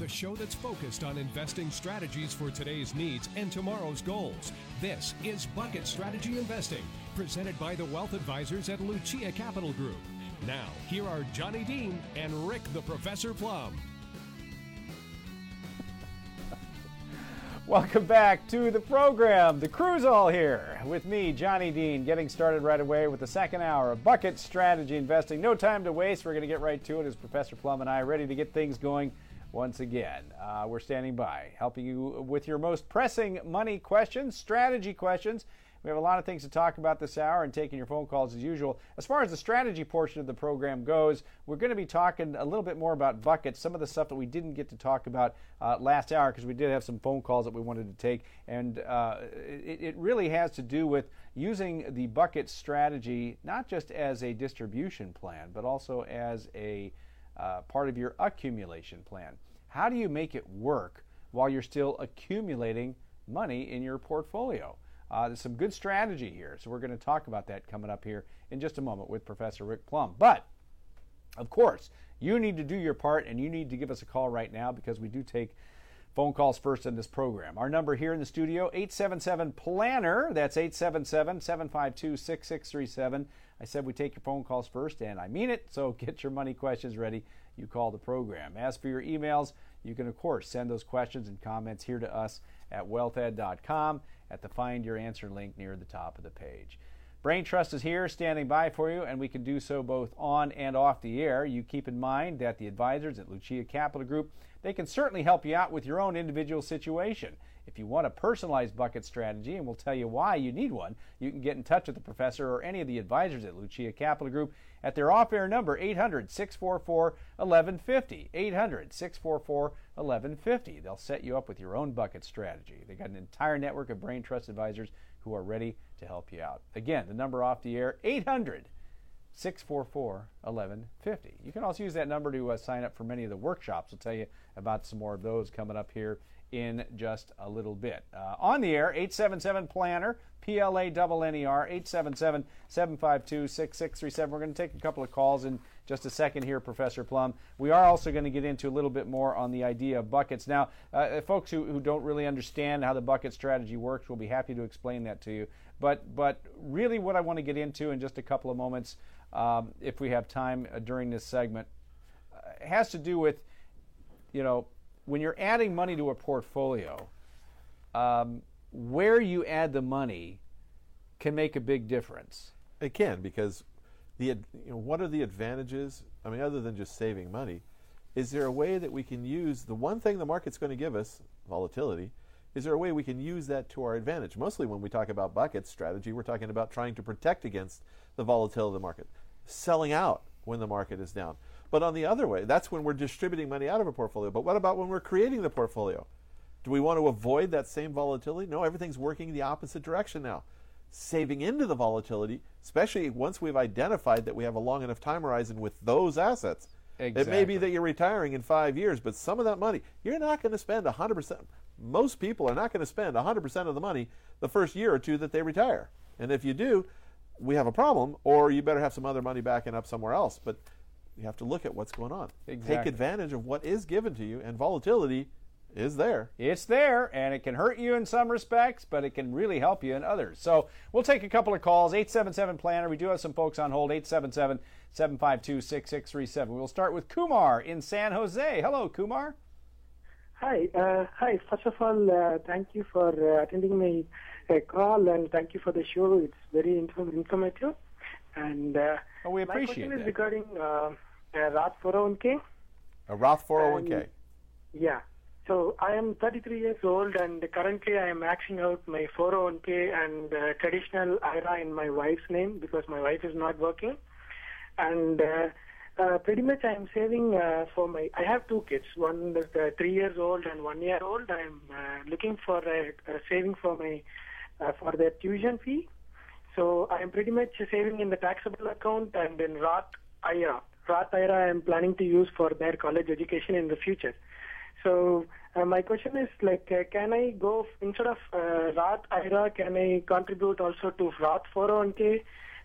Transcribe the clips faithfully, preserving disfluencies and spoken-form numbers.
the show that's focused on investing strategies for today's needs and tomorrow's goals. This is Bucket Strategy Investing, presented by the Wealth Advisors at Lucia Capital Group. Now, here are Johnny Dean and Rick the Professor Plum. Welcome back to the program. The crew's all here with me, Johnny Dean, getting started right away with the second hour of Bucket Strategy Investing. No time to waste. We're going to get right to it as Professor Plum and I are ready to get things going once again. Uh, we're standing by, helping you with your most pressing money questions, strategy questions. We have a lot of things to talk about this hour and taking your phone calls as usual. As far as the strategy portion of the program goes, we're going to be talking a little bit more about buckets, some of the stuff that we didn't get to talk about uh, last hour because we did have some phone calls that we wanted to take. And uh, it, it really has to do with using the bucket strategy not just as a distribution plan, but also as a uh, part of your accumulation plan. How do you make it work while you're still accumulating money in your portfolio? Uh, there's some good strategy here, so we're going to talk about that coming up here in just a moment with Professor Rick Plum. But, of course, you need to do your part, and you need to give us a call right now because we do take phone calls first in this program. Our number here in the studio, eight seven seven, PLANNER. That's eight seven seven, seven five two, six six three seven. I said we take your phone calls first, and I mean it, so get your money questions ready. You call the program. As for your emails, you can, of course, send those questions and comments here to us at wealth ed dot com at the Find Your Answer link near the top of the page. Brain Trust is here standing by for you, and we can do so both on and off the air. You keep in mind that the advisors at Lucia Capital Group, they can certainly help you out with your own individual situation. If you want a personalized bucket strategy, and we'll tell you why you need one, you can get in touch with the professor or any of the advisors at Lucia Capital Group at their off-air number, eight hundred, six four four, eleven fifty, eight hundred, six four four, eleven fifty. They'll set you up with your own bucket strategy. They've got an entire network of Brain Trust advisors who are ready to help you out. Again, the number off the air, eight hundred, six four four, eleven fifty. You can also use that number to uh, sign up for many of the workshops. We'll tell you about some more of those coming up here in just a little bit. Uh, on the air, eight seven seven, PLANNER, P L A N N E R, eight seven seven, seven five two, six six three seven. We're going to take a couple of calls in just a second here, Professor Plum. We are also going to get into a little bit more on the idea of buckets. Now, uh, folks who, who don't really understand how the bucket strategy works, we'll be happy to explain that to you. But, but really what I want to get into in just a couple of moments, um, if we have time uh, during this segment, uh, has to do with, you know, when you're adding money to a portfolio, um, where you add the money can make a big difference. It can, because the you know, what are the advantages? I mean, other than just saving money, is there a way that we can use the one thing the market's going to give us, volatility? Is there a way we can use that to our advantage? Mostly when we talk about bucket strategy, we're talking about trying to protect against the volatility of the market, selling out when the market is down. But on the other way, that's when we're distributing money out of a portfolio. But what about when we're creating the portfolio? Do we want to avoid that same volatility? No, everything's working the opposite direction now. Saving into the volatility, especially once we've identified that we have a long enough time horizon with those assets. Exactly. It may be that you're retiring in five years, but some of that money, you're not going to spend one hundred percent. Most people are not going to spend one hundred percent of the money the first year or two that they retire. And if you do, we have a problem, or you better have some other money backing up somewhere else. But you have to look at what's going on. Exactly. Take advantage of what is given to you, and volatility is there. It's there, and it can hurt you in some respects, but it can really help you in others. So we'll take a couple of calls, eight seven seven, PLANNER. We do have some folks on hold, eight seven seven, seven five two, six six three seven. We'll start with Kumar in San Jose. Hello, Kumar. Hi. Uh, hi. First of all, uh, thank you for uh, attending my uh, call, and thank you for the show. It's very inform- informative. And uh, oh, we appreciate my question that. is regarding uh, a Roth four oh one k. A Roth four oh one k. And, yeah. So I am thirty-three years old, and currently I am maxing out my four oh one k and uh, traditional I R A in my wife's name because my wife is not working. And uh, uh, pretty much I am saving uh, for my, I have two kids, one is uh, three years old and one year old. I am uh, looking for a, a saving for my, uh, for their tuition fee. So I am pretty much saving in the taxable account and in Roth I R A. Roth I R A I am planning to use for their college education in the future. So uh, my question is, like, uh, can I go, instead of uh, Roth I R A, can I contribute also to Roth four oh one k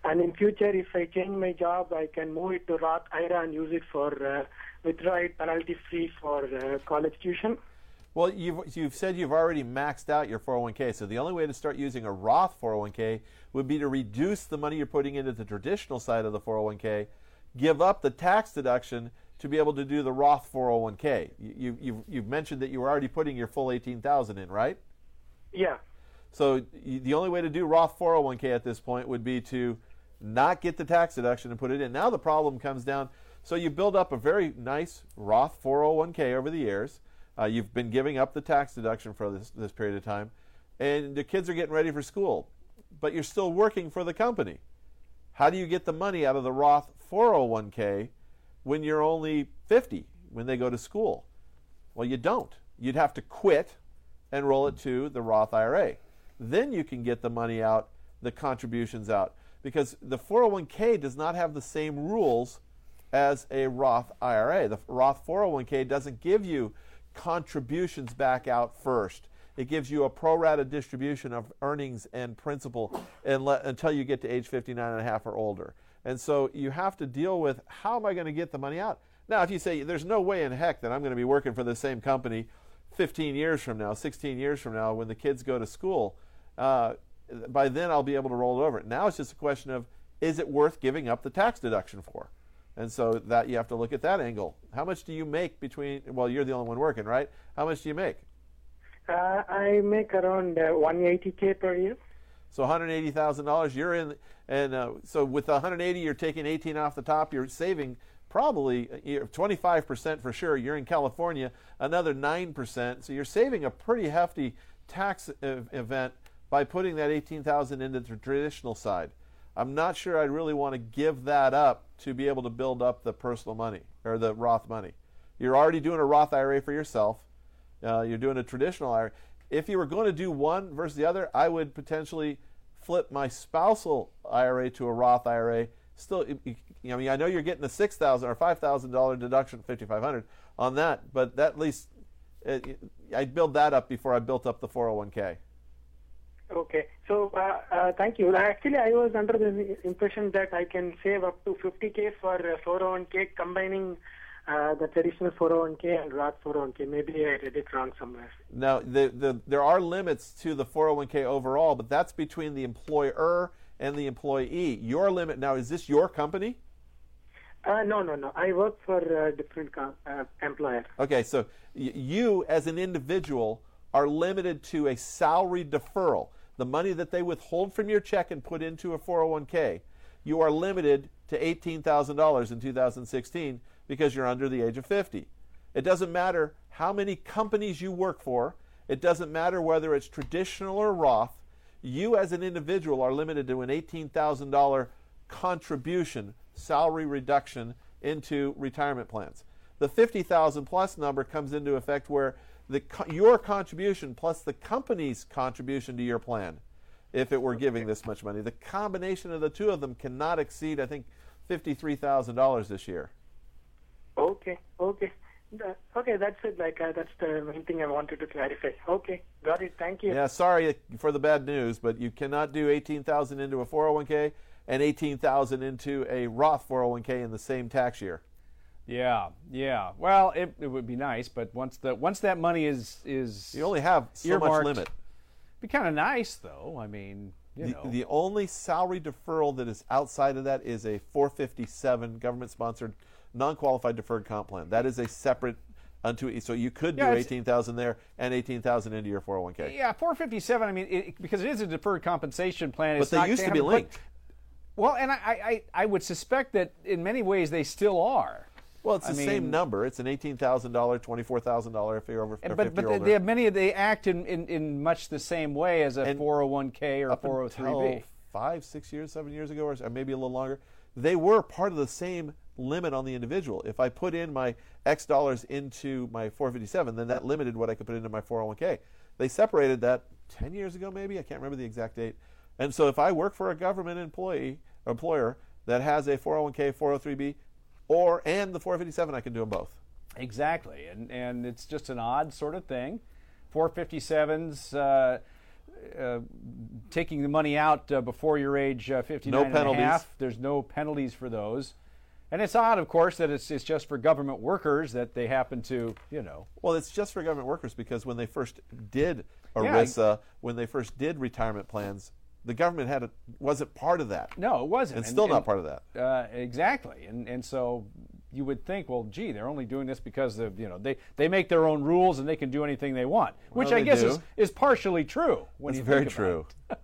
And in future, if I change my job, I can move it to Roth I R A and use it for uh, withdraw it penalty free for uh, college tuition. Well, you've, you've said you've already maxed out your four oh one k, so the only way to start using a Roth four oh one k would be to reduce the money you're putting into the traditional side of the four oh one k, give up the tax deduction to be able to do the Roth four oh one k. You, you, you've, you've mentioned that you were already putting your full eighteen thousand dollars in, right? Yeah. So you, the only way to do Roth four oh one k at this point would be to not get the tax deduction and put it in. Now the problem comes down, so you build up a very nice Roth four oh one k over the years. Uh, you've been giving up the tax deduction for this, this period of time, and the kids are getting ready for school, but you're still working for the company. How do you get the money out of the Roth four oh one k when you're only fifty, when they go to school? Well, you don't. You'd have to quit and roll it to the Roth I R A. Then you can get the money out, the contributions out, because the four oh one k does not have the same rules as a Roth I R A. The Roth four oh one k doesn't give you contributions back out first. It gives you a pro rata distribution of earnings and principal and let, until you get to age fifty-nine and a half or older. And so you have to deal with, how am I going to get the money out? Now, if you say, there's no way in heck that I'm going to be working for the same company fifteen years from now, sixteen years from now, when the kids go to school, uh, by then I'll be able to roll it over. Now it's just a question of, is it worth giving up the tax deduction for? And so that you have to look at that angle. How much do you make between, well, you're the only one working, right? How much do you make? Uh, I make around uh, one hundred eighty K per year. So one hundred eighty thousand dollars, you're in, and uh, so with the one hundred eighty, you're taking eighteen off the top, you're saving probably twenty-five percent for sure. You're in California, another nine percent. So you're saving a pretty hefty tax event by putting that eighteen thousand dollars into the traditional side. I'm not sure I'd really want to give that up to be able to build up the personal money or the Roth money. You're already doing a Roth I R A for yourself. Uh, you're doing a traditional I R A. If you were going to do one versus the other, I would potentially flip my spousal I R A to a Roth I R A. Still, you know, I mean, I know you're getting a six thousand dollars or five thousand dollars deduction, fifty-five hundred dollars on that, but that at least it, I'd build that up before I built up the four oh one k. Okay. So, uh, uh, thank you. Actually, I was under the impression that I can save up to fifty K for uh, four oh one k, combining uh, the traditional four oh one k and Roth four oh one k. Maybe I read it wrong somewhere. Now, the, the, there are limits to the four oh one k overall, but that's between the employer and the employee. Your limit, now, is this your company? Uh, no, no, no. I work for a different com- uh, employer. Okay, so y- you as an individual are limited to a salary deferral. The money that they withhold from your check and put into a four oh one k, you are limited to eighteen thousand dollars in two thousand sixteen because you're under the age of fifty. It doesn't matter how many companies you work for. It doesn't matter whether it's traditional or Roth. You as an individual are limited to an eighteen thousand dollars contribution, salary reduction into retirement plans. The fifty thousand dollars plus number comes into effect where the your contribution plus the company's contribution to your plan, if it were giving this much money. The combination of the two of them cannot exceed, I think, fifty-three thousand dollars this year. Okay, okay. Uh, okay, that's it. Like uh, that's the main thing I wanted to clarify. Okay, got it. Thank you. Yeah, sorry for the bad news, but you cannot do eighteen thousand dollars into a four oh one k and eighteen thousand dollars into a Roth four oh one k in the same tax year. Yeah, yeah. Well, it, it would be nice, but once the once that money is is you only have so much limit. Be kind of nice, though. I mean, you the, know, the only salary deferral that is outside of that is a four fifty-seven government-sponsored, non-qualified deferred comp plan. That is a separate unto. So you could do yeah, eighteen thousand there and eighteen thousand into your four oh one k. Yeah, four fifty-seven. I mean, it, because it is a deferred compensation plan. But it's they not, used they to be linked. Well, and I, I I would suspect that in many ways they still are. Well, it's the I mean, same number. It's an eighteen thousand dollars, twenty-four thousand dollars if you're over and, fifty but, but or older. they have many. They act in, in, in much the same way as a And four oh one k or a four oh three b. Five, six years, seven years ago, or maybe a little longer, they were part of the same limit on the individual. If I put in my X dollars into my four fifty-seven, then that limited what I could put into my four oh one k. They separated that ten years ago, maybe. I can't remember the exact date. And so if I work for a government employee employer that has a four oh one k, four oh three b, or and the four fifty-seven, I can do them both. Exactly, and and it's just an odd sort of thing. four fifty-sevens, uh, uh, taking the money out uh, before your age uh, fifty-nine No and a penalties. half. There's no penalties for those. And it's odd, of course, that it's, it's just for government workers that they happen to, you know. Well, it's just for government workers because when they first did Yeah, ERISA, when they first did retirement plans, the government had a, wasn't part of that. No, it wasn't. It's still and, not part of that. Uh, exactly. And and so you would think, well, gee, they're only doing this because of, you know, they, they make their own rules and they can do anything they want, which Well, I they guess do. is, is partially true. When That's you very think about true. it.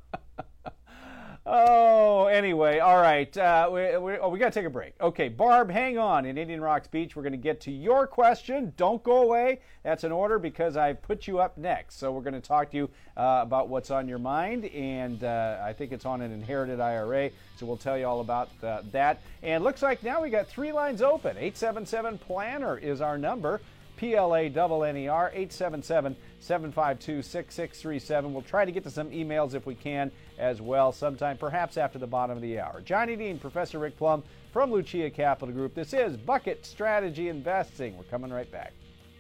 Oh, anyway, all right. Uh, we, we, oh, we got to take a break. Okay, Barb, hang on. In Indian Rocks Beach, we're going to get to your question. Don't go away. That's an order because I put you up next. So we're going to talk to you uh, about what's on your mind, and uh, I think it's on an inherited I R A. So we'll tell you all about uh, that. And looks like now we got three lines open. eight seven seven planner is our number. P L A N N E R, eight seven seven, seven five two, six six three seven. We'll try to get to some emails if we can as well sometime, perhaps after the bottom of the hour. Johnny Dean, Professor Rick Plum from Lucia Capital Group. This is Bucket Strategy Investing. We're coming right back.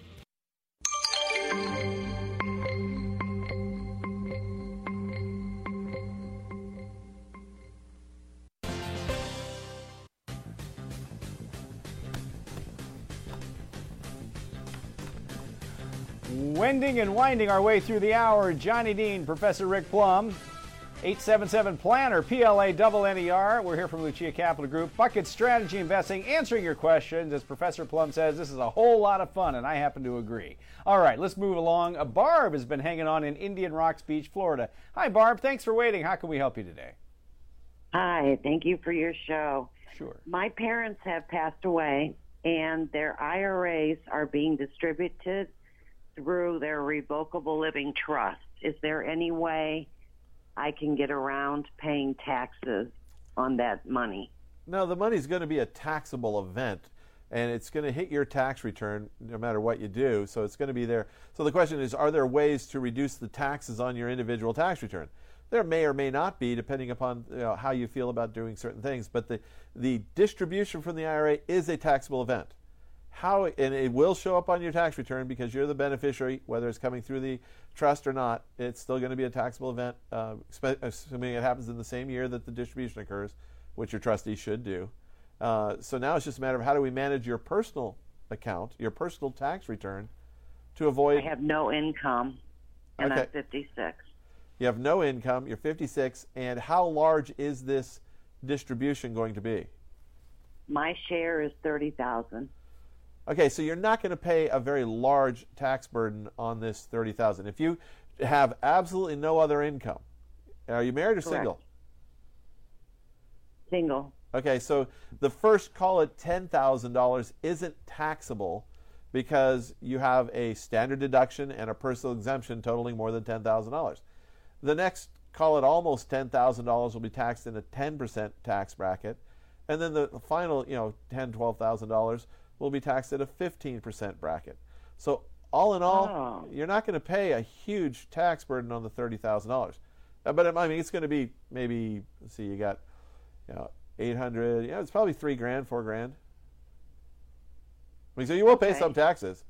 Wending and winding our way through the hour, Johnny Dean, Professor Rick Plum, eight seven seven planner, P L A N N E R. We're here from Lucia Capital Group. Bucket Strategy Investing, answering your questions. As Professor Plum says, this is a whole lot of fun, and I happen to agree. All right, let's move along. Uh, Barb has been hanging on in Indian Rocks Beach, Florida. Hi, Barb. Thanks for waiting. How can we help you today? Hi, thank you for your show. Sure. My parents have passed away, and their I R As are being distributed through their revocable living trust. Is there any way I can get around paying taxes on that money? No, the money's going to be a taxable event, and it's going to hit your tax return no matter what you do, so it's going to be there. So the question is, are there ways to reduce the taxes on your individual tax return? There may or may not be, depending upon you know, how you feel about doing certain things, but the, the distribution from the I R A is a taxable event. How, and it will show up on your tax return because you're the beneficiary, whether it's coming through the trust or not. It's still going to be a taxable event, uh, assuming it happens in the same year that the distribution occurs, which your trustee should do. Uh, so now it's just a matter of how do we manage your personal account, your personal tax return, to avoid. I have no income, and Okay. I'm fifty-six. You have no income, you're fifty-six, and how large is this distribution going to be? My share is thirty thousand dollars. Okay, so you're not going to pay a very large tax burden on this thirty thousand dollars. If you have absolutely no other income, are you married or Correct. single? Single. Okay, so the first, call it ten thousand dollars, isn't taxable because you have a standard deduction and a personal exemption totaling more than ten thousand dollars. The next, call it almost ten thousand dollars, will be taxed in a ten percent tax bracket. And then the final, you know, ten thousand dollars, twelve thousand dollars will be taxed at a fifteen percent bracket. So all in all, Oh. you're not going to pay a huge tax burden on the thirty thousand dollars. Uh, but I mean, it's going to be maybe, let's see, you got, you know, eight hundred, yeah, it's probably three grand, four grand. I mean, so you will pay Okay. some taxes.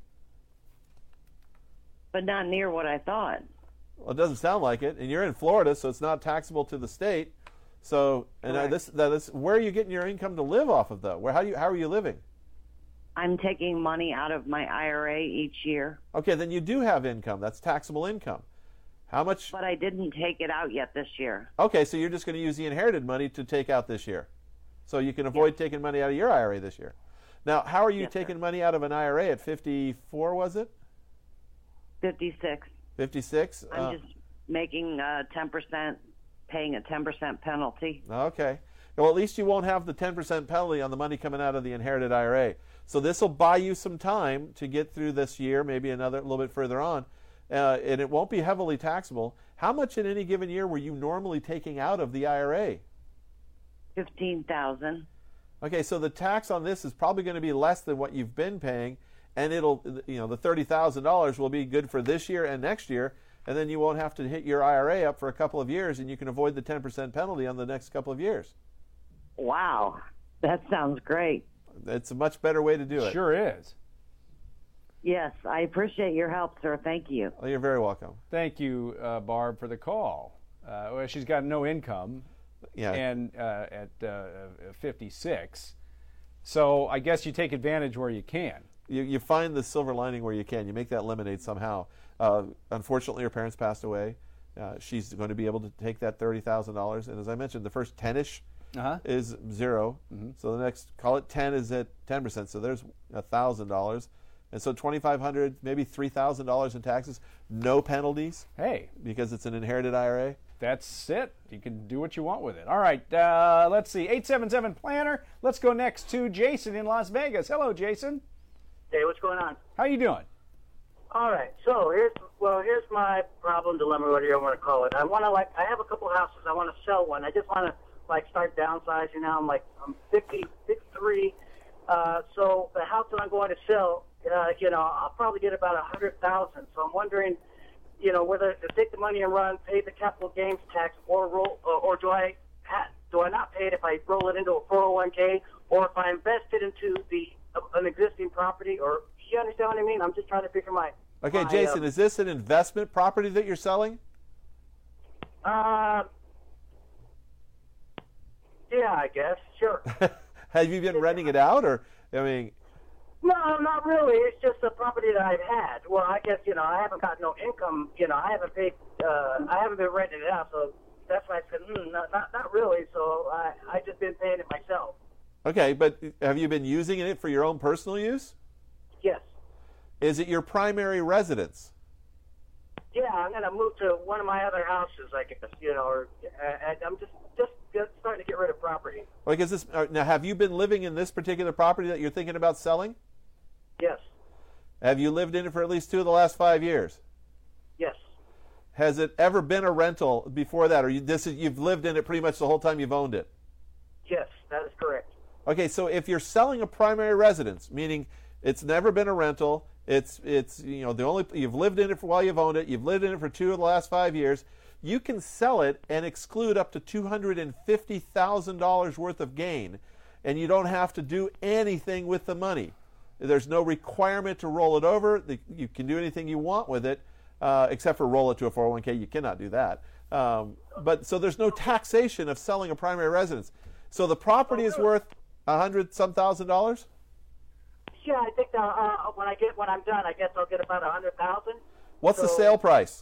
But not near what I thought. Well, it doesn't sound like it, and you're in Florida, so it's not taxable to the state. So, and uh, Correct. this, that is, where are you getting your income to live off of, though? Where, how do you, how are you living? I'm taking money out of my I R A each year, Okay, then you do have income. That's taxable income. How much? but I didn't take it out yet this year. Okay, so you're just going to use the inherited money to take out this year. So you can avoid taking money out of your I R A this year. Now, how are you Yes, sir. taking money out of an I R A at fifty-four, was it? fifty-six. fifty-six? I'm Uh, just making uh, ten percent, paying a ten percent penalty. Okay. Well, at least you won't have the ten percent penalty on the money coming out of the inherited I R A. So this will buy you some time to get through this year, maybe another a little bit further on, uh, and it won't be heavily taxable. How much in any given year were you normally taking out of the I R A? fifteen thousand. Okay, so the tax on this is probably going to be less than what you've been paying, and it'll, you know, the thirty thousand dollars will be good for this year and next year, and then you won't have to hit your I R A up for a couple of years, and you can avoid the ten percent penalty on the next couple of years. Wow, that sounds great. It's a much better way to do it. Sure is. Yes, I appreciate your help, sir. Thank you. Oh, you're very welcome. Thank you, uh, Barb, for the call. Uh, well, she's got no income, Yeah. and uh, at uh, fifty-six, so I guess you take advantage where you can. You, you find the silver lining where you can. You make that lemonade somehow. Uh, unfortunately, her parents passed away. Uh, she's going to be able to take that thirty thousand dollars. And as I mentioned, the first ten-ish Uh-huh. is zero. Mm-hmm. So the next, call it ten, is at ten percent. So there's one thousand dollars. And so twenty-five hundred dollars, maybe three thousand dollars in taxes. No penalties Hey, because it's an inherited I R A. that's it. You can do what you want with it. All right, uh, let's see. eight seven seven Planner. Let's go next to Jason in Las Vegas. Hello, Jason. Hey, what's going on? How you doing? All right, so here's well, here's my problem, dilemma, whatever you want to call it. I want to like, I have a couple houses. I want to sell one. I just want to like start downsizing now. I'm like, I'm fifty, fifty-three. Uh, so the house that I'm going to sell, uh, you know, I'll probably get about a hundred thousand. So I'm wondering, you know, whether to take the money and run, pay the capital gains tax, or roll, or, or do I ha- do I not pay it if I roll it into a four oh one k, or if I invest it into the an existing property, or you understand what I mean? I'm just trying to figure my. Okay, my, Jason, uh, is this an investment property that you're selling? Uh, yeah, I guess. Sure. Have you been renting it out, or I mean? No, not really. It's just a property that I've had. Well, I guess, you know, I haven't got no income. You know, I haven't paid, uh, I haven't been renting it out. So that's why I said, mm, not, not, not really. So I, I just been paying it myself. Okay, but have you been using it for your own personal use? Yes. Is it your primary residence? Yeah, I'm going to move to one of my other houses, I guess, you know, or, uh, and I'm just, just get, starting to get rid of property. Like, is this, uh, now, have you been living in this particular property that you're thinking about selling? Yes. Have you lived in it for at least two of the last five years? Yes. Has it ever been a rental before that, or you, this is, you've lived in it pretty much the whole time you've owned it? Yes, that is correct. Okay, so if you're selling a primary residence, meaning it's never been a rental, it's it's you know the only you've lived in it for while you've owned it, you've lived in it for two of the last five years, you can sell it and exclude up to two hundred fifty thousand dollars worth of gain, and you don't have to do anything with the money. There's no requirement to roll it over. You can do anything you want with it, uh, except for roll it to a four oh one k. You cannot do that. Um, but so there's no taxation of selling a primary residence. So the property is worth a hundred some thousand dollars. Yeah, I think that, uh, when I get when I'm done, I guess I'll get about a hundred thousand. What's so, the sale price?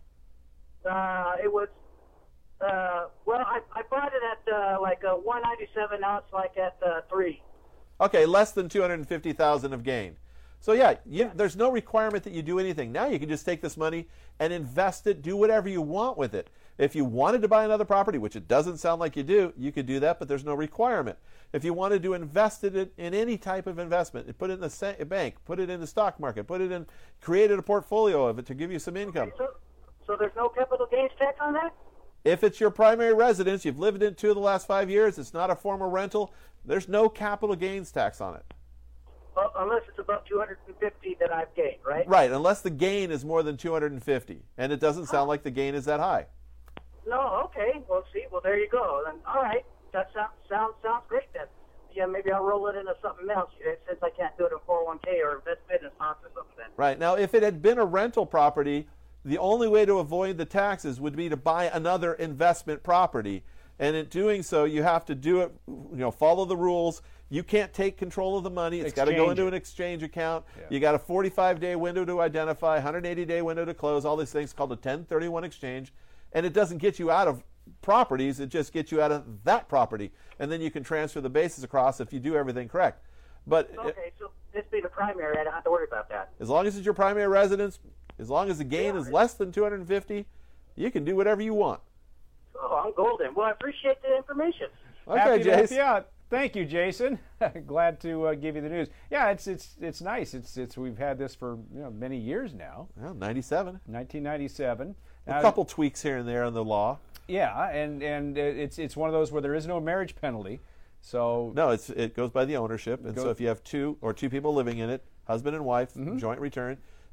Uh, it was uh, well, I, I bought it at uh, like a one ninety-seven. Now it's like at uh, three. Okay, less than two hundred fifty thousand of gain. So yeah, you, there's no requirement that you do anything. Now you can just take this money and invest it, do whatever you want with it. If you wanted to buy another property, which it doesn't sound like you do, you could do that, but there's no requirement. If you wanted to invest it in any type of investment, put it in the sa- bank, put it in the stock market, put it in, created a portfolio of it to give you some income. So, so there's no capital gains tax on that? If it's your primary residence, you've lived in it two of the last five years, it's not a formal rental, there's no capital gains tax on it. Well, unless it's above two hundred fifty that I've gained, right? Right, unless the gain is more than two hundred fifty, and it doesn't sound like the gain is that high. No, okay. Well, see, well, there you go. Then, all right, that sounds sounds sounds great then. Yeah, maybe I'll roll it into something else since I can't do it in four oh one k or invest it in stocks or something. Then. Right, now if it had been a rental property, the only way to avoid the taxes would be to buy another investment property. And in doing so, you have to do it, you know, follow the rules. You can't take control of the money. It's got to go into an exchange account. Yeah. You got a forty-five day window to identify, one hundred eighty day window to close, all these things called a ten thirty-one exchange. And it doesn't get you out of properties, it just gets you out of that property. And then you can transfer the basis across if you do everything correct. But okay, it, so this being a primary, I don't have to worry about that. As long as it's your primary residence, as long as the gain yeah, is less than two hundred fifty, you can do whatever you want. Oh, I'm golden. Well, I appreciate the information. Okay, Happy to help Jason. you out. Thank you, Jason. Glad to uh, give you the news. Yeah, it's it's it's nice. It's it's we've had this for you know many years now. Well, ninety-seven. nineteen ninety-seven. A Now, couple tweaks here and there in the law. Yeah, and and it's it's one of those where there is no marriage penalty. So no, it's it goes by the ownership, and goes, so if you have two or two people living in it, husband and wife, mm-hmm. joint return,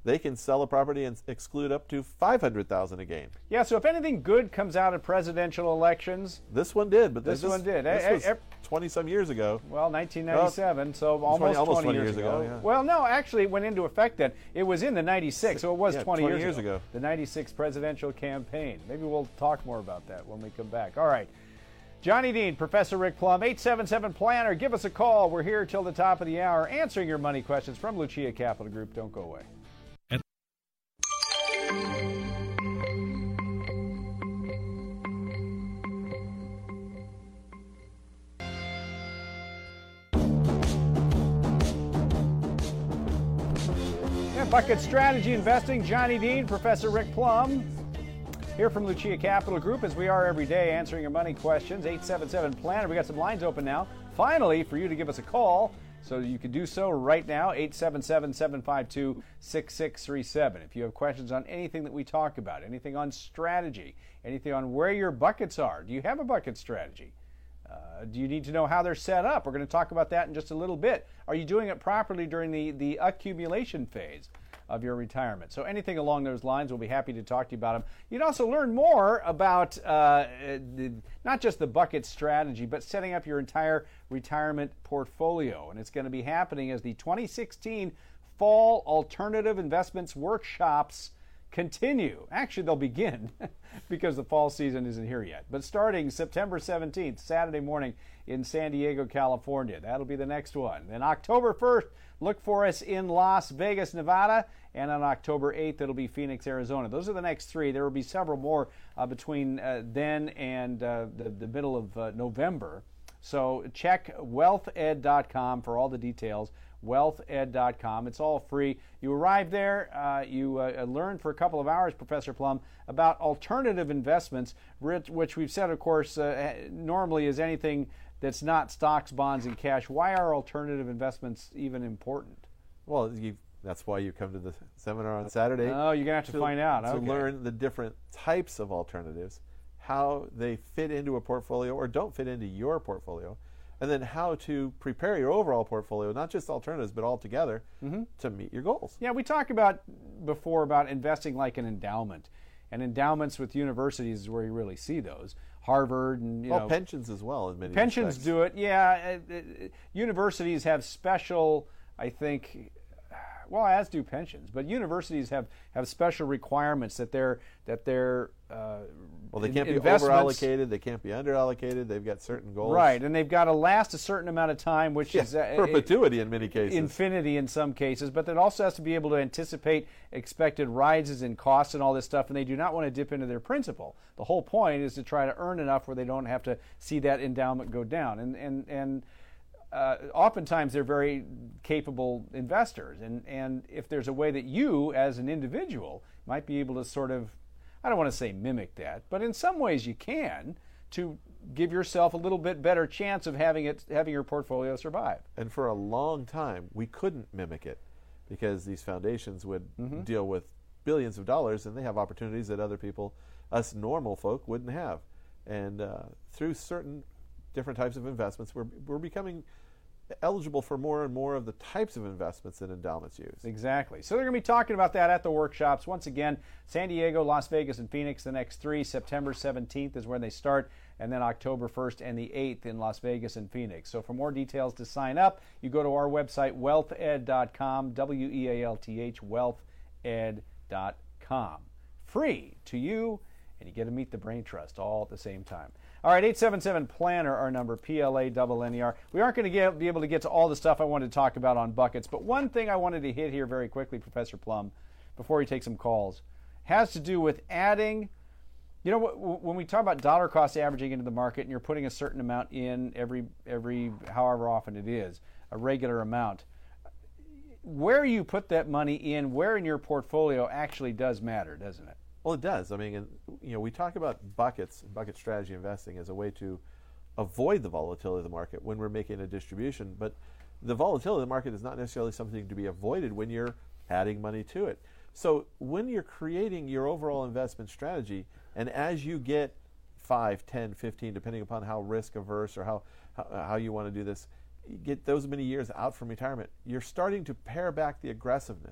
they can sell a property and exclude up to five hundred thousand dollars a gain. Yeah, so if anything good comes out of presidential elections, this one did, but this, this one did. This Hey, was hey, twenty some years ago. Well, nineteen ninety-seven, well, so almost twenty, almost twenty, twenty years, years ago. ago, yeah. Well, no, actually, it went into effect then. It was in the ninety-six, so it was yeah, twenty, twenty years, years ago. ago. The ninety-six presidential campaign. Maybe we'll talk more about that when we come back. All right. Johnny Dean, Professor Rick Plum, eight seven seven Planner. Give us a call. We're here till the top of the hour answering your money questions from Lucia Capital Group. Don't go away. Yeah, Bucket Strategy Investing, Johnny Dean, Professor Rick Plum. Here from Lucia Capital Group, as we are every day, answering your money questions. eight seven seven Planner. We got some lines open now. Finally, for you to give us a call, so you can do so right now. eight seven seven, seven five two, six six three seven. If you have questions on anything that we talk about, anything on strategy, anything on where your buckets are. Do you have a bucket strategy? Uh, do you need to know how they're set up? We're going to talk about that in just a little bit. Are you doing it properly during the, the accumulation phase of your retirement? So anything along those lines, we'll be happy to talk to you about them. You'd also learn more about uh, the, not just the bucket strategy, but setting up your entire retirement portfolio. And it's going to be happening as the twenty sixteen Fall Alternative Investments Workshops continue. Actually, they'll begin because the fall season isn't here yet. But starting September seventeenth, Saturday morning in San Diego, California. That'll be the next one. Then October first, look for us in Las Vegas, Nevada. And on October eighth, it'll be Phoenix, Arizona. Those are the next three. There will be several more uh, between uh, then and uh, the, the middle of uh, November. So check wealth ed dot com for all the details. wealth ed dot com. It's all free. You arrive there, uh, you uh, learn for a couple of hours, Professor Plum, about alternative investments, which we've said, of course, uh, normally is anything that's not stocks, bonds, and cash. Why are alternative investments even important? Well, you that's why you come to the seminar on Saturday. Oh, you're going to have to, to find out. To okay. learn the different types of alternatives, how they fit into a portfolio or don't fit into your portfolio, and then how to prepare your overall portfolio, not just alternatives, but all together, mm-hmm. to meet your goals. Yeah, we talked about before about investing like an endowment. And endowments with universities is where you really see those. Harvard and, you well, know. pensions as well in many Pensions respects. do it, yeah. Uh, uh, universities have special, I think, well, as do pensions, but universities have, have special requirements that they're that they're uh, well, they can't be over allocated, they can't be under allocated. They've got certain goals, right? And they've got to last a certain amount of time, which yeah, is uh, perpetuity in many cases, infinity in some cases. But it also has to be able to anticipate expected rises in costs and all this stuff. And they do not want to dip into their principal. The whole point is to try to earn enough where they don't have to see that endowment go down. And and and. Uh, oftentimes they're very capable investors, and, and if there's a way that you as an individual might be able to sort of, I don't want to say mimic that, but in some ways you can, to give yourself a little bit better chance of having it having your portfolio survive. And for a long time we couldn't mimic it because these foundations would mm-hmm. deal with billions of dollars, and they have opportunities that other people, us normal folk, wouldn't have. And uh, through certain different types of investments, we're, we're becoming eligible for more and more of the types of investments that endowments use. Exactly. So they're going to be talking about that at the workshops. Once again, San Diego, Las Vegas, and Phoenix, the next three. September seventeenth is when they start, and then October first and the eighth in Las Vegas and Phoenix. So for more details to sign up, you go to our website, wealth ed dot com, W E A L T H, wealth ed dot com. Free to you, and you get to meet the Brain Trust all at the same time. All right, eight seven seven Planner, our number, P L A N N E R. We aren't going to be able to get to all the stuff I wanted to talk about on buckets, but one thing I wanted to hit here very quickly, Professor Plum, before we take some calls, has to do with adding, you know, when we talk about dollar cost averaging into the market and you're putting a certain amount in every, every however often it is, a regular amount, where you put that money in, where in your portfolio actually does matter, doesn't it? Well, it does. I mean, and, you know, we talk about buckets, bucket strategy investing as a way to avoid the volatility of the market when we're making a distribution. But the volatility of the market is not necessarily something to be avoided when you're adding money to it. So when you're creating your overall investment strategy, and as you get five, ten, fifteen, depending upon how risk averse or how, how, how you want to do this, you get those many years out from retirement, you're starting to pare back the aggressiveness.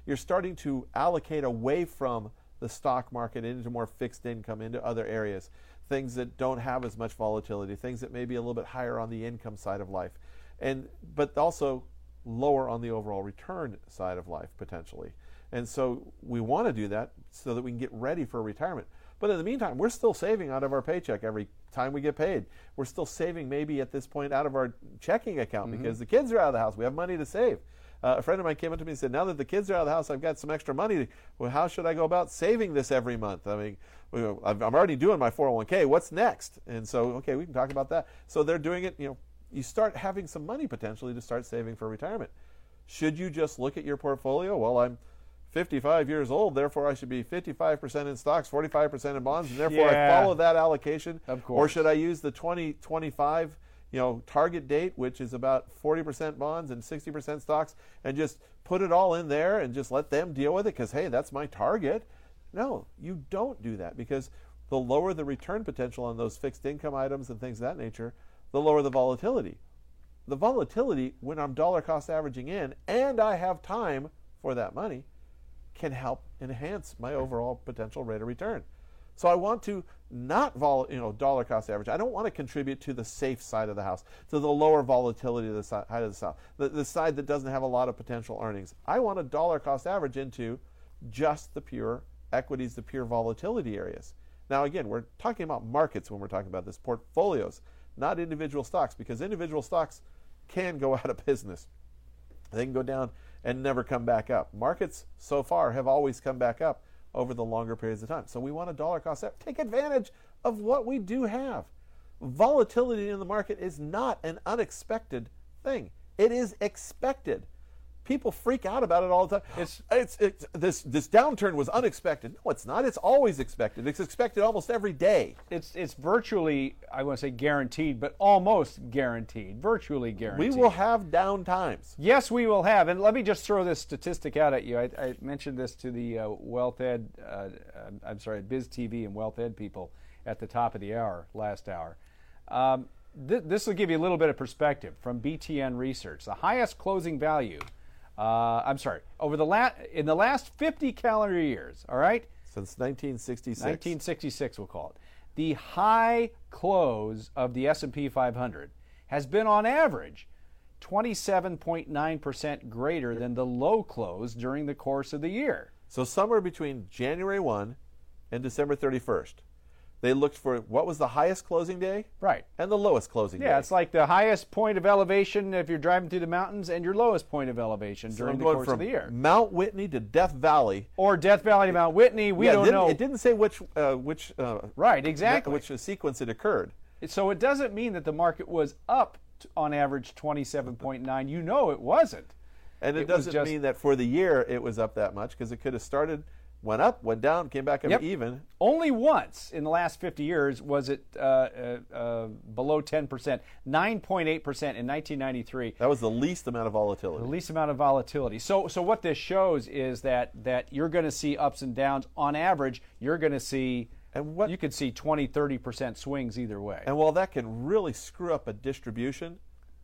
you're starting to allocate away from the stock market into more fixed income, into other areas, things that don't have as much volatility, things that may be a little bit higher on the income side of life, and but also lower on the overall return side of life potentially. And so we want to do that so that we can get ready for retirement. But in the meantime, we're still saving out of our paycheck every time we get paid. We're still saving maybe at this point out of our checking account mm-hmm. because the kids are out of the house. We have money to save. Uh, a friend of mine came up to me and said, now that the kids are out of the house, I've got some extra money. Well, how should I go about saving this every month? I mean, I'm already doing my four oh one k. What's next? And so, okay, we can talk about that. So they're doing it, you know, you start having some money potentially to start saving for retirement. Should you just look at your portfolio? Well, I'm fifty-five years old, therefore I should be fifty-five percent in stocks, forty-five percent in bonds, and therefore yeah. I follow that allocation. Of course. Or should I use the twenty twenty-five, you know, target date, which is about forty percent bonds and sixty percent stocks, and just put it all in there and just let them deal with it because, hey, that's my target? No, you don't do that, because the lower the return potential on those fixed income items and things of that nature, the lower the volatility. The volatility, when I'm dollar cost averaging in and I have time for that money, can help enhance my overall potential rate of return. So I want to not vol, you know, dollar cost average. I don't want to contribute to the safe side of the house, to the lower volatility of the side of the south, the, the side that doesn't have a lot of potential earnings. I want a dollar cost average into just the pure equities, the pure volatility areas. Now again, we're talking about markets when we're talking about this, portfolios, not individual stocks, because individual stocks can go out of business. They can go down and never come back up. Markets so far have always come back up over the longer periods of time. So we want a dollar cost average. Take advantage of what we do have. Volatility in the market is not an unexpected thing. It is expected. People freak out about it all the time. It's, it's, it's, this, this downturn was unexpected. No, it's not. It's always expected. It's expected almost every day. It's it's virtually, I want to say guaranteed, but almost guaranteed, virtually guaranteed. We will have down times. Yes, we will have. And let me just throw this statistic out at you. I, I mentioned this to the uh, Wealth Ed, uh, I'm sorry, Biz T V and Wealth Ed people at the top of the hour, last hour. Um, th- this will give you a little bit of perspective from B T N Research. The highest closing value Uh, I'm sorry. Over the la- in the last fifty calendar years, all right? Since nineteen sixty-six. nineteen sixty-six, we'll call it. The high close of the S and P five hundred has been on average twenty-seven point nine percent greater than the low close during the course of the year. So somewhere between January first and December thirty-first, they looked for what was the highest closing day, right, and the lowest closing yeah, day. Yeah, it's like the highest point of elevation if you're driving through the mountains, and your lowest point of elevation so during I'm the going course from of the year. Mount Whitney to Death Valley, or Death Valley to Mount Whitney. We yeah, don't it didn't, know. It didn't say which uh, which uh, right, exactly, which sequence it occurred. So it doesn't mean that the market was up to, on average twenty-seven point nine. You know it wasn't. And it, it doesn't just, mean that for the year it was up that much, because it could have started, went up, went down, came back up yep. even. Only once in the last fifty years was it uh, uh, uh, below ten percent. nine point eight percent in nineteen ninety-three. That was the least amount of volatility. The least amount of volatility. So so what this shows is that that you're going to see ups and downs. On average, you're going to see, and what, you could see twenty, thirty percent swings either way. And while that can really screw up a distribution,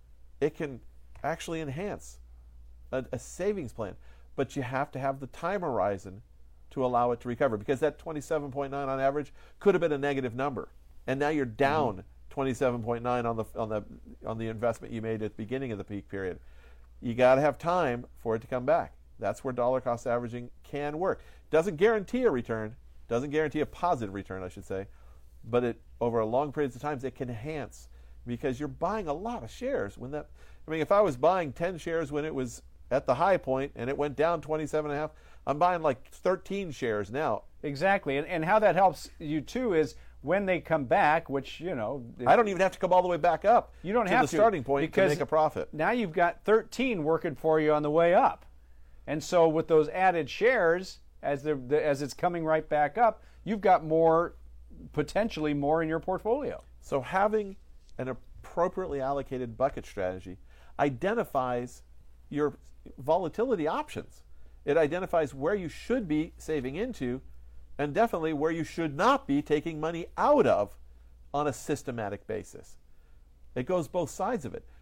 it can actually enhance a, a savings plan. But you have to have the time horizon to allow it to recover, because that twenty-seven point nine on average could have been a negative number, and now you're down mm-hmm. twenty-seven point nine on the on the on the investment you made at the beginning of the peak period. You got to have time for it to come back. That's where dollar cost averaging can work. Doesn't guarantee a return, doesn't guarantee a positive return, I should say, but it over a long periods of times it can enhance, because you're buying a lot of shares when that. I mean, if I was buying ten shares when it was at the high point and it went down twenty-seven and a half, I'm buying like thirteen shares now. Exactly. And, and how that helps you too is when they come back, which, you know, I don't even have to come all the way back up. You don't to have the to, starting point to make a profit. Now you've got thirteen working for you on the way up. And so with those added shares, as the as it's coming right back up, you've got more, potentially more in your portfolio. So having an appropriately allocated bucket strategy identifies your volatility options. It identifies where you should be saving into, and definitely where you should not be taking money out of on a systematic basis. It goes both sides of it.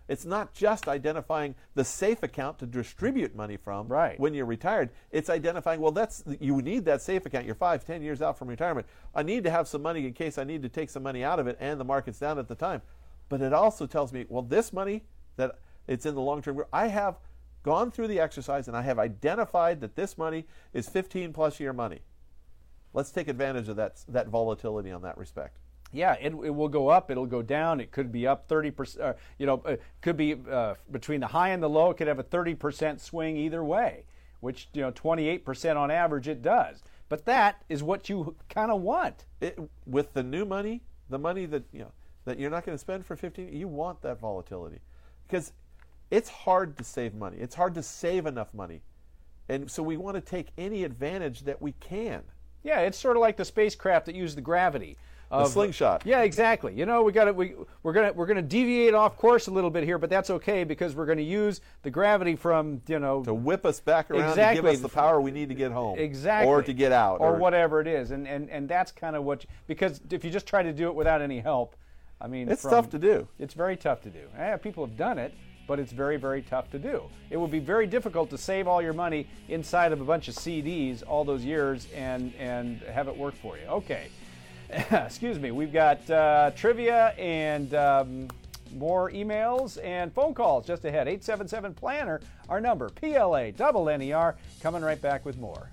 It's not just identifying the safe account to distribute money from right. when you're retired. It's identifying, well, that's you need that safe account. You're five, ten years out from retirement. I need to have some money in case I need to take some money out of it and the market's down at the time. But it also tells me, well, this money that it's in the long-term group, I have gone through the exercise and I have identified that this money is fifteen plus year money. Let's take advantage of that, that volatility on that respect. Yeah, it, it will go up. It'll go down. It could be up thirty percent. Uh, you know, it could be uh, between the high and the low. It could have a thirty percent swing either way, which, you know, twenty-eight percent on average it does. But that is what you kind of want. It, with the new money, the money that, you know, that you're not going to spend for fifteen, you want that volatility. Because it's hard to save money. It's hard to save enough money. And so we want to take any advantage that we can. Yeah, it's sort of like the spacecraft that used the gravity. The slingshot. Yeah, exactly. You know, we got we we're gonna we're gonna deviate off course a little bit here, but that's okay because we're gonna use the gravity from you know to whip us back around exactly. and give us the power we need to get home, exactly, or to get out, or, or whatever it is, and and and that's kind of what you, because if you just try to do it without any help, I mean, it's from, tough to do. It's very tough to do. Yeah, people have done it, but it's very very tough to do. It would be very difficult to save all your money inside of a bunch of C Ds all those years and and have it work for you. Okay. Excuse me, we've got uh, trivia and um, more emails and phone calls just ahead. eight seven seven planner, our number, P L A, double N E R, coming right back with more.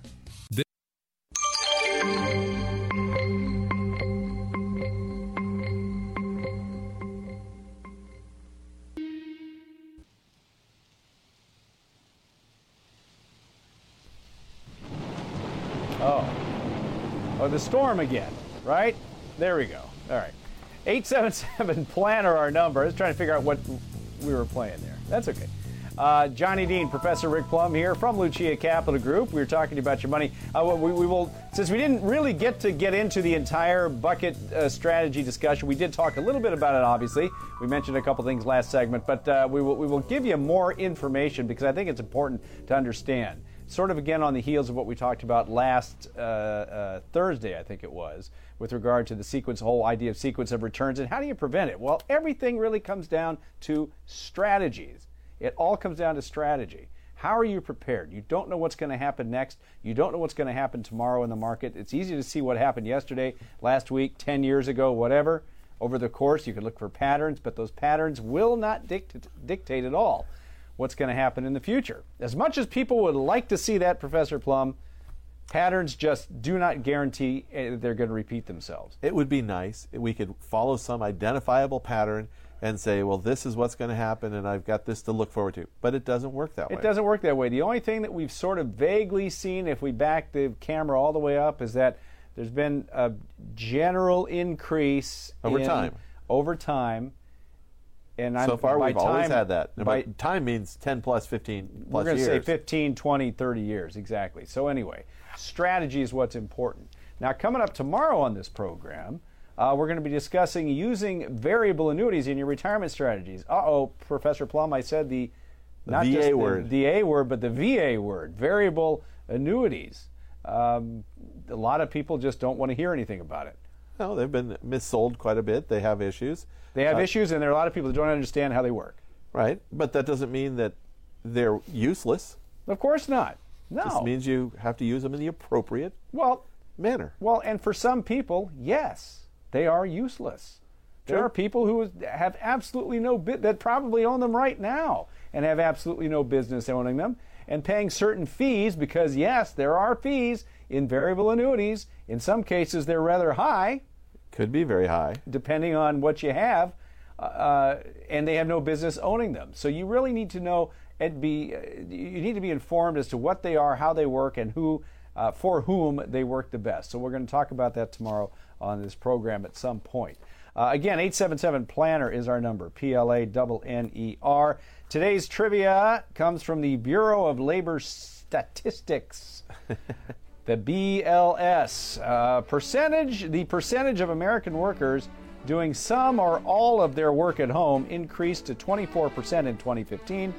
Oh, oh, the storm again. Right? There we go. All right. eight seven seven planner, our number. I was trying to figure out what we were playing there. That's okay. Uh, Johnny Dean, Professor Rick Plum here from Lucia Capital Group. We were talking about your money. Uh, we, we will, since we didn't really get to get into the entire bucket uh, strategy discussion, we did talk a little bit about it, obviously. We mentioned a couple things last segment, but uh, we will we will give you more information because I think it's important to understand. Sort of again on the heels of what we talked about last uh, uh, Thursday, I think it was, with regard to the sequence, whole idea of sequence of returns and how do you prevent it? Well, everything really comes down to strategies. It all comes down to strategy. How are you prepared? You don't know what's going to happen next. You don't know what's going to happen tomorrow in the market. It's easy to see what happened yesterday, last week, ten years ago, whatever. Over the course, you can look for patterns, but those patterns will not dict- dictate at all what's going to happen in the future. As much as people would like to see that, Professor Plum, patterns just do not guarantee they're going to repeat themselves. It would be nice if we could follow some identifiable pattern and say, well, this is what's going to happen and I've got this to look forward to. But it doesn't work that way. It doesn't work that way. The only thing that we've sort of vaguely seen, if we back the camera all the way up, is that there's been a general increase over in, time. Over time. And I'm, so far, we've time, always had that. By, time means ten plus, fifteen plus we're going to years. say fifteen, twenty, thirty years, exactly. So anyway, strategy is what's important. Now, coming up tomorrow on this program, uh, we're going to be discussing using variable annuities in your retirement strategies. Uh-oh, Professor Plum, I said the, the not V A just word. The, the A word, but the V A word, variable annuities. Um, a lot of people just don't want to hear anything about it. No, they've been missold quite a bit. They have issues. They have uh, issues, and there are a lot of people that don't understand how they work. Right, but that doesn't mean that they're useless. Of course not. No. It just means you have to use them in the appropriate well, manner. Well, and for some people, yes, they are useless. There Sure. are people who have absolutely no bit that probably own them right now and have absolutely no business owning them and paying certain fees because, yes, there are fees in variable annuities. In some cases, they're rather high. Could be very high. Depending on what you have, uh, and they have no business owning them. So you really need to know and be, uh, you need to be informed as to what they are, how they work, and who, uh, for whom they work the best. So we're going to talk about that tomorrow on this program at some point. Uh, again, eight seven seven planner is our number, P L A N N E R. Today's trivia comes from the Bureau of Labor Statistics. The B L S uh, percentage, the percentage of American workers doing some or all of their work at home increased to twenty-four percent in twenty fifteen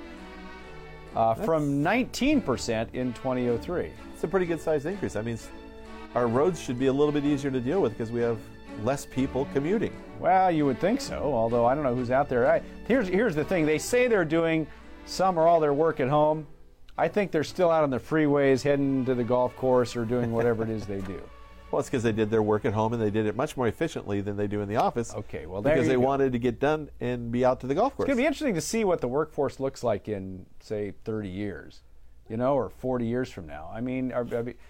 uh, from nineteen percent in twenty oh three. It's a pretty good sized increase. That means our roads should be a little bit easier to deal with because we have less people commuting. Well, you would think so, although I don't know who's out there. I, here's here's the thing. They say they're doing some or all their work at home. I think they're still out on the freeways heading to the golf course or doing whatever it is they do. Well, it's because they did their work at home and they did it much more efficiently than they do in the office. Okay, well, there because you they go. wanted to get done and be out to the golf course. It's going to be interesting to see what the workforce looks like in, say, thirty years, you know, or forty years from now. I mean, are, I mean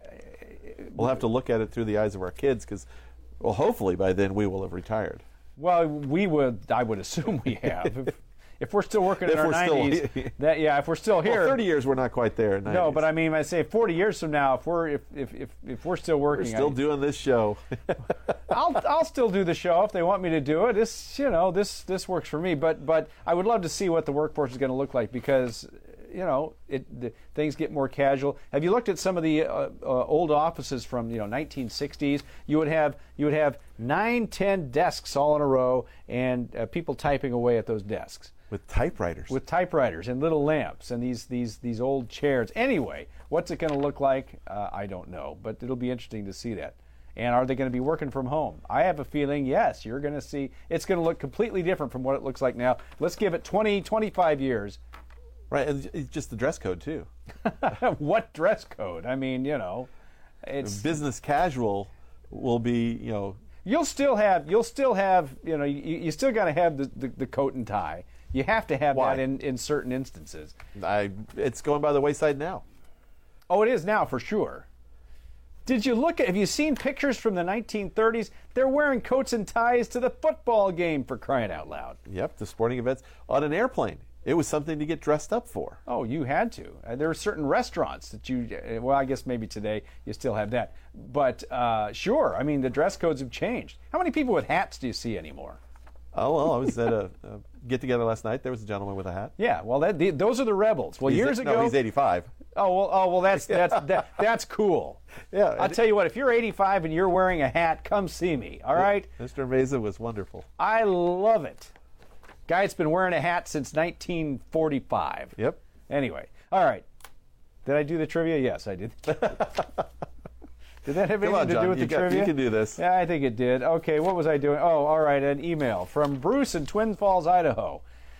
we'll have to look at it through the eyes of our kids because, well, hopefully by then we will have retired. Well, we would, I would assume we have. if, if we're still working in If our we're still nineties, here. that yeah, if we're still here. Well, thirty years, we're not quite there. No, but I mean, I say forty years from now, if we're if if if, if we're still working, we're still I, doing this show. I'll I'll still do the show if they want me to do it. This you know this this works for me. But but I would love to see what the workforce is going to look like because you know it the, things get more casual. Have you looked at some of the uh, uh, old offices from you know nineteen sixties? You would have you would have nine ten desks all in a row and uh, people typing away at those desks. With typewriters. With typewriters and little lamps and these these these old chairs. Anyway, what's it going to look like? Uh, I don't know, but it'll be interesting to see that. And are they going to be working from home? I have a feeling, yes, you're going to see it's going to look completely different from what it looks like now. Let's give it twenty, twenty-five years. Right, and it's just the dress code too. What dress code? I mean, you know, it's business casual will be, you know. You'll still have, you'll still have, you know, you, you still got to have the, the, the coat and tie. You have to have Why? that in, in certain instances. I, it's going by the wayside now. Oh, it is now for sure. Did you look at, have you seen pictures from the nineteen thirties? They're wearing coats and ties to the football game, for crying out loud. Yep, the sporting events on an airplane. It was something to get dressed up for. Oh, you had to. Uh, there were certain restaurants that you, uh, well, I guess maybe today you still have that. But uh, sure, I mean, the dress codes have changed. How many people with hats do you see anymore? Oh, well, I was at a, a get-together last night. There was a gentleman with a hat. Yeah, well, that, the, those are the rebels. Well, He's years a, ago. No, he's eighty-five. Oh well, oh well, that's that's that, that's cool. Yeah, I'll tell you what. If you're eighty-five and you're wearing a hat, come see me. All right. Mister Meza was wonderful. I love it. Guy's been wearing a hat since nineteen forty-five. Yep. Anyway, all right. Did I do the trivia? Yes, I did. Did that have anything Come on, to John. do with you the got, trivia? You can do this. Yeah, I think it did. Okay, what was I doing? Oh, all right, an email from Bruce in Twin Falls, Idaho.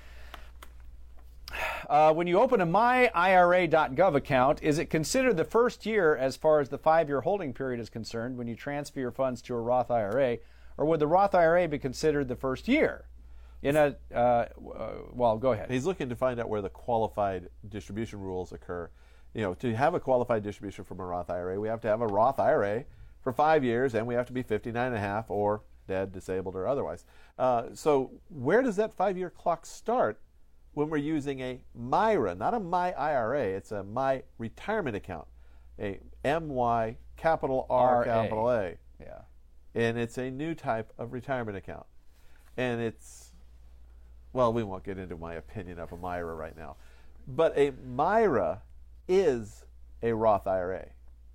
Uh, when you open a my I R A dot gov account, is it considered the first year as far as the five-year holding period is concerned when you transfer your funds to a Roth I R A, or would the Roth I R A be considered the first year? In a, uh, uh, well, go ahead. He's looking to find out where the qualified distribution rules occur. You know, to have a qualified distribution from a Roth I R A, we have to have a Roth I R A for five years, and we have to be fifty-nine and a half or dead, disabled, or otherwise. Uh, so where does that five-year clock start when we're using a MYRA, not a My I R A, it's a My Retirement Account, a M Y capital R, R A. capital A. Yeah. And it's a new type of retirement account. And it's, well, we won't get into my opinion of a MYRA right now. But a MYRA is a Roth I R A.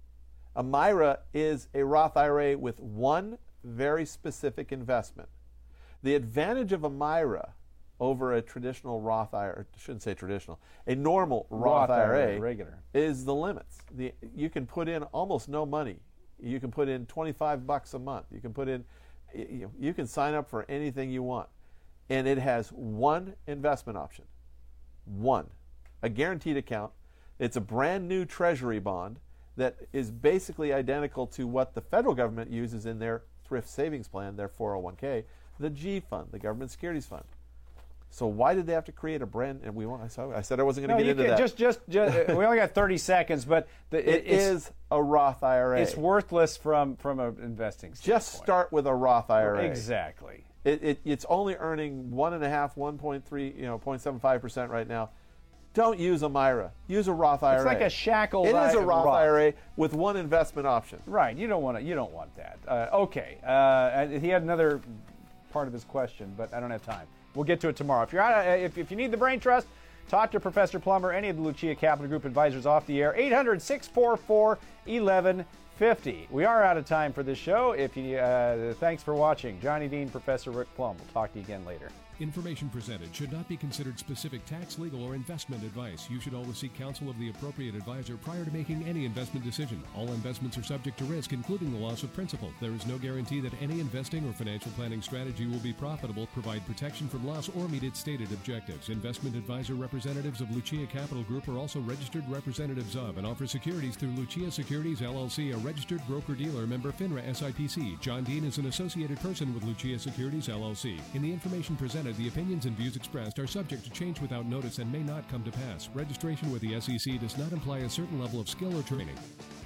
A MYRA is a Roth I R A with one very specific investment. The advantage of a MYRA over a traditional Roth I R A, I shouldn't say traditional, a normal Roth, Roth I R A, regular. is the limits. The, you can put in almost no money. You can put in twenty-five bucks a month. You can put in, you know, you can sign up for anything you want. And it has one investment option. One. A guaranteed account. It's a brand new treasury bond that is basically identical to what the federal government uses in their thrift savings plan, their four oh one k, the G fund, the government securities fund. So why did they have to create a brand? And we want. I said I, said I wasn't going to No, get you into can, that. just, just, just we only got thirty seconds, but the, it it's, is a Roth I R A. It's worthless from from an investing standpoint. Just start with a Roth I R A. Exactly. It, it, it's only earning one and a half, one point three, you know, zero point seven five percent right now. Don't use a MYRA. Use a Roth I R A. It's like a shackled. It is a Roth Roth. I R A with one investment option. Right. You don't want to. You don't want that. Uh, okay. Uh, he had another part of his question, but I don't have time. We'll get to it tomorrow. If you're out, of, if, if you need the brain trust, talk to Professor Plummer, any of the Lucia Capital Group advisors off the air. eight hundred, six four four, eleven fifty. We are out of time for this show. If you, uh, thanks for watching. Johnny Dean, Professor Rick Plum. We'll talk to you again later. Information presented should not be considered specific tax, legal, or investment advice. You should always seek counsel of the appropriate advisor prior to making any investment decision. All investments are subject to risk, including the loss of principal. There is no guarantee that any investing or financial planning strategy will be profitable, provide protection from loss, or meet its stated objectives. Investment advisor representatives of Lucia Capital Group are also registered representatives of and offer securities through Lucia Securities, L L C, a registered broker-dealer member FINRA S I P C. John Dean is an associated person with Lucia Securities, L L C. In the information presented, the opinions and views expressed are subject to change without notice and may not come to pass. Registration with the S E C does not imply a certain level of skill or training.